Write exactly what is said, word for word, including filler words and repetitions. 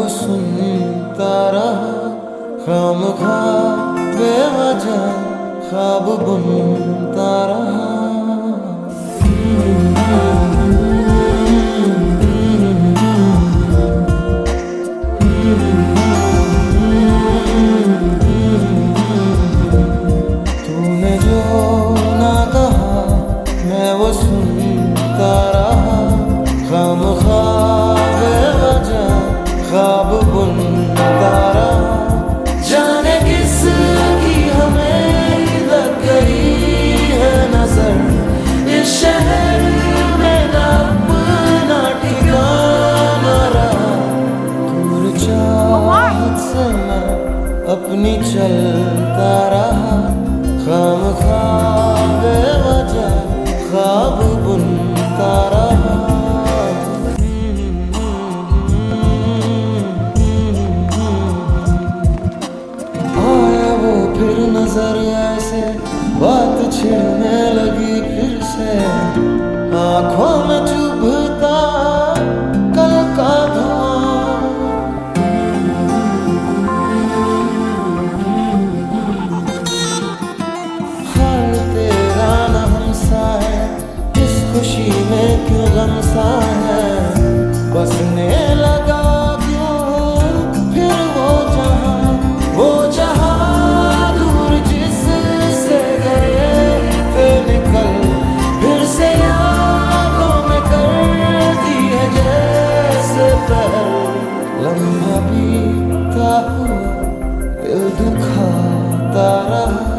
वो सुनता रहा, खामखा बेवजह ख्वाब बुनता रहा। तूने जो ना कहा मैं वो सुनता रहा, खामखा बेवजह ख्वाब बुनता रहा। जाने किस की हमें लग गई है नजर, इस शहर में ना अपना ठिकाना रहा। दूर चाहत से मैं अपनी चलता रहा, खामखा बेवजह ख्वाब बुनता रहा। आया वो फिर नजर ऐसे, बात छिड़ने लगी फिर से, आंखों में चुभता कल का धुआं। हाल तेरा न हमसा है, इस खुशी में क्यों गम सा है। बसने लगा क्यों फिर वो जहां, वो जहां दूर जिससे गए थे निकल, फिर से यादों में करती है जैसे पहल। लम्हा बीता हुआ दिल दुखाता रहा,